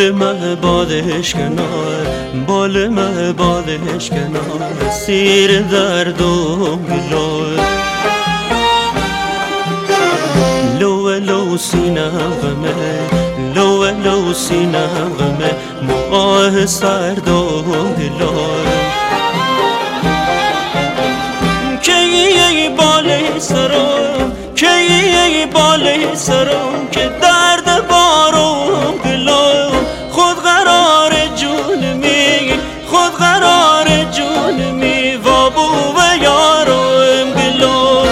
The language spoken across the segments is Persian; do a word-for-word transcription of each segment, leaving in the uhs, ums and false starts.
بالم بادش کنار، بالم بادش کنار، سیر دردم گلار. لو لو سینه غمه، لو لو سینه غمه، مواه سردم گلار. کی باله سرم، کی باله سرم که درد بارم گلار. خود قرار جون می، خود قرار جون می، وابو و یارم گلار.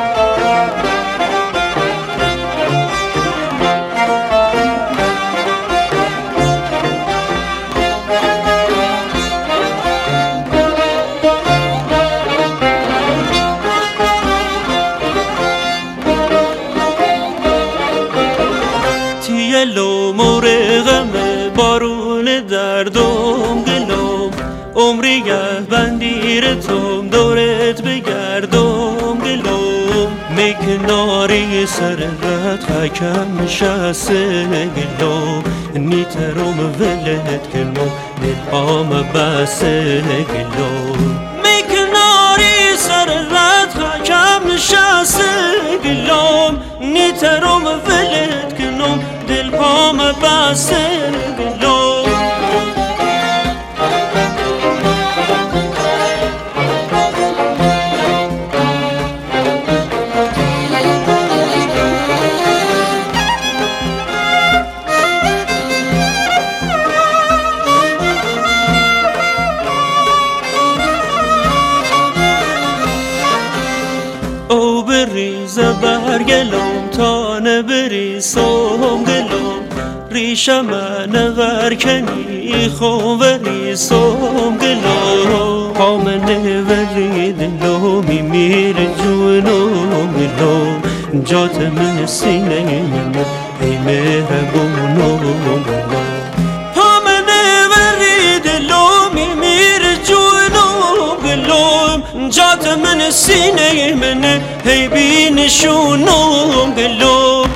تیلو مورغم بارون دردم گلوم، عمری گه بندیر توم دورت بگردم گلوم. می کناری سر رد حکم نشسته گلوم، نیترم ولت گلوم دلهام بسته گلوم. می کناری سر رد حکم نشسته گلوم، نیترم ولت گلوم دلهام بسته گلوم. او بریز برگلم تا نبریسم گلم، ریشم نورکنی خوریسم گلم. پامنه وری دلومی میره جونم گلم، جاتم سینه من ای مهربونم گلم. پامنه وری دلومی میره جونم گلم، جات من سینه من هی بی نشونم گلم.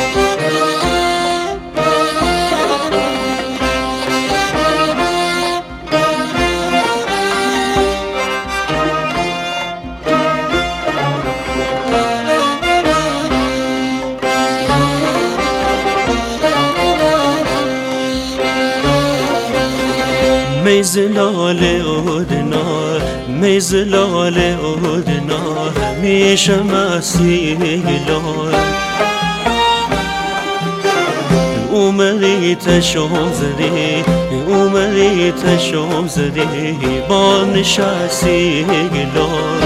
میزلال اودنا، میزلال اودنا، همیشه مسیلار. اومدی تشم زدی، اومدی تشم زدی، با نشستی گلار.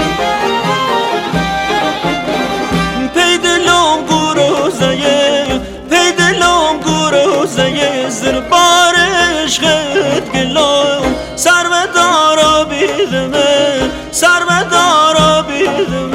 پی دلم گروزه، پی دلم گروزه، زر بار عشقت گلام. سر به دارا بیدمه، سر به دارا بیدمه،